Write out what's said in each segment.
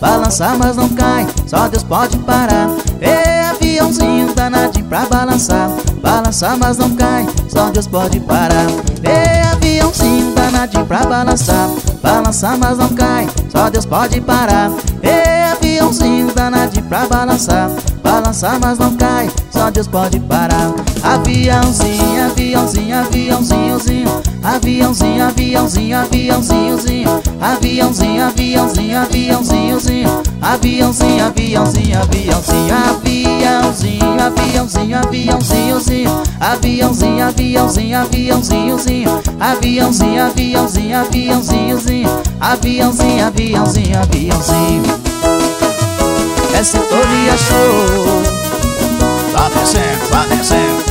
balançar mas não cai, só Deus pode parar. Ei, aviãozinho danadinho pra balançar, balançar mas não cai, só Deus pode parar. Ei, aviãozinho danadinho pra balançar, balançar mas não cai, só Deus pode parar. Ei, aviãozinho danadinho pra balançar, balançar mas não cai, só Deus pode parar. Aviãozinho, aviãozinho, aviãozinhozinho, aviãozinho, aviãozinho, aviãozinhozinho, aviãozinho, aviãozinho, aviãozinhozinho, aviãozinho, aviãozinho, aviãozinho, aviãozinho, aviãozinho, aviãozinhozinho, aviãozinho, aviãozinho, aviãozinhozinho, aviãozinho, aviãozinho, aviãozinhozinho, aviãozinho, aviãozinho, aviãozinho. É Sintonia Show. Tá descendo, tá descendo.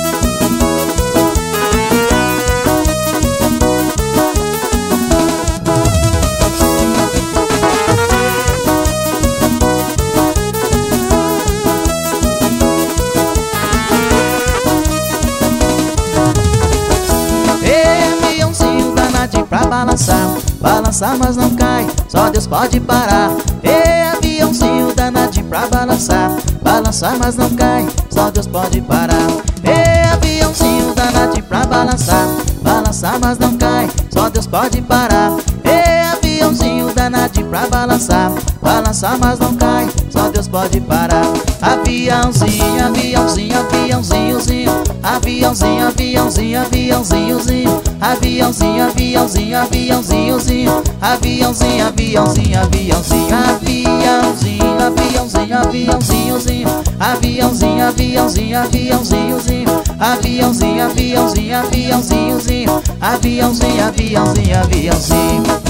Pra balançar, balançar mas não cai, só Deus pode parar. Ei, aviãozinho danadinho pra balançar, balançar mas não cai, só Deus pode parar. Ei, aviãozinho danadinho pra balançar, balançar mas não cai, só Deus pode parar. Ei, aviãozinho danadinho pra balançar, balançar mas não cai, só Deus pode parar. Aviãozinho, aviãozinho, aviãozinhozinho, aviãozinho, aviãozinho, aviãozinhozinho, aviãozinho, aviãozinho, aviãozinhozinho, aviãozinho, aviãozinho, aviãozinho, aviãozinho, aviãozinho, aviãozinhozinho, aviãozinho, aviãozinho, aviãozinhozinho, aviãozinho, aviãozinho, aviãozinhozinho, aviãozinho, aviãozinho, aviãozinho.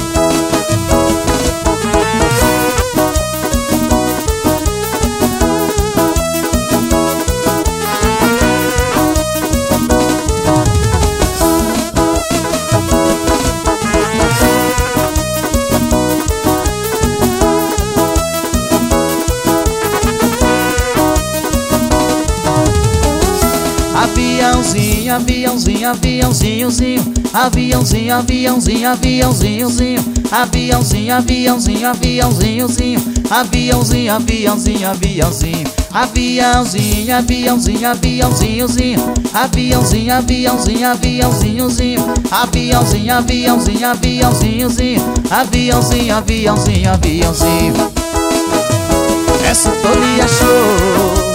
Aviãozinho, aviãozinho, aviãozinhozinho, aviãozinho, aviãozinho, aviãozinhozinho, aviãozinho, aviãozinho, aviãozinhozinho, aviãozinho, aviãozinho, aviãozinho, aviãozinho, aviãozinho, aviãozinhozinho, aviãozinho, aviãozinho, aviãozinhozinho, aviãozinho, aviãozinho, aviãozinhozinho, aviãozinho, aviãozinho, aviãozinho. É Sintonia Show.